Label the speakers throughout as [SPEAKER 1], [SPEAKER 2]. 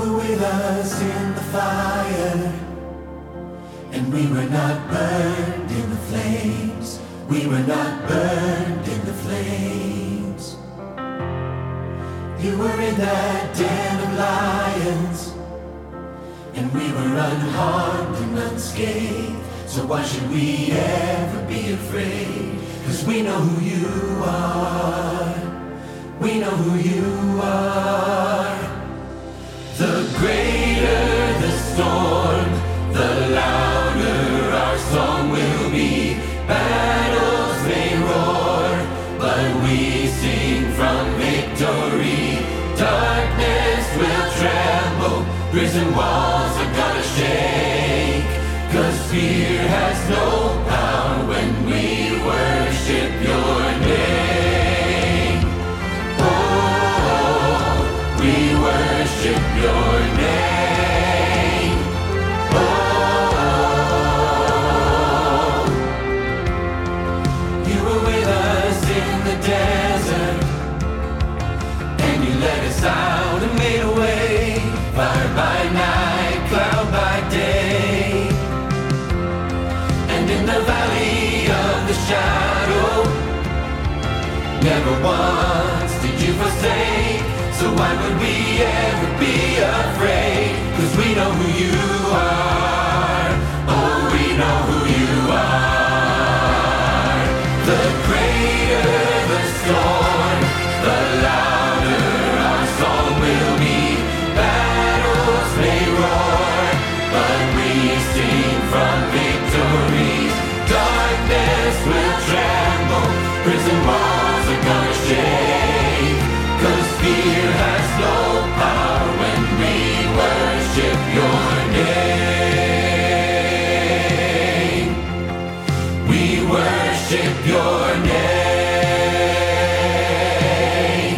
[SPEAKER 1] were with us in the fire, and we were not burned in the flames. We were not burned in the flames. You were in that den of lions, and we were unharmed and unscathed. So why should we ever be afraid? 'Cause we know who you are. We know who you are. The greater the storm, the louder our song will be. Battles may roar, but we sing from victory. Darkness will tremble, prison walls are gonna shake. 'Cause fear has no power when we worship your name. Oh, we worship your name. Oh, you were with us in the desert, and you led us out and made a way. Fire by night, cloud by day. And in the valley of the shadow, never once did you forsake. So why would we ever be afraid? 'Cause we know who you are. Oh, we know who you are. The greater the storm, the louder our song will be. Battles may roar, but we sing from victory. Darkness will tremble, prison walls are gonna shake. 'Cause fear has no power when we worship your name. We worship your name.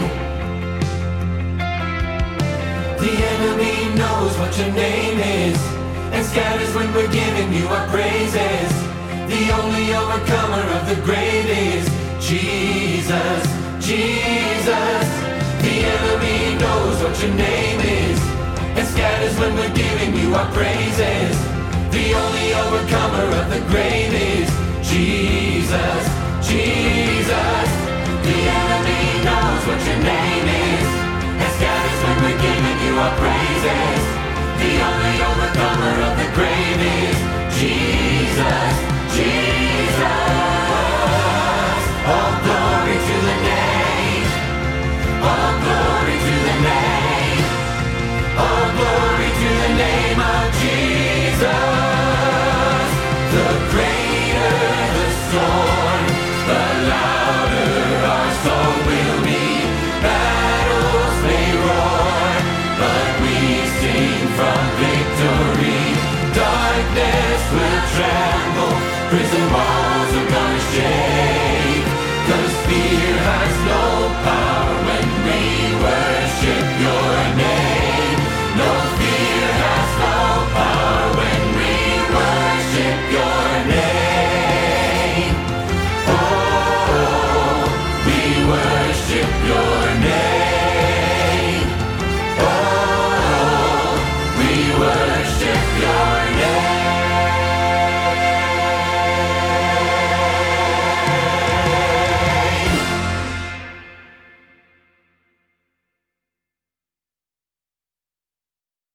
[SPEAKER 1] The enemy knows what your name is, and scatters when we're giving you our praises. The only overcomer of the grave is Jesus, Jesus. The enemy knows what your name is, and scatters when we're giving you our praises. The only overcomer of the grave is Jesus, Jesus. The enemy knows what your name is, and scatters when we're giving you our praises. The only overcomer of the grave is Jesus, Jesus. All glory to the name. All glory to the name. All glory to the name of Jesus. The greater the storm, the louder our song will be. Battles may roar, but we sing from victory. Darkness will tremble, prison walls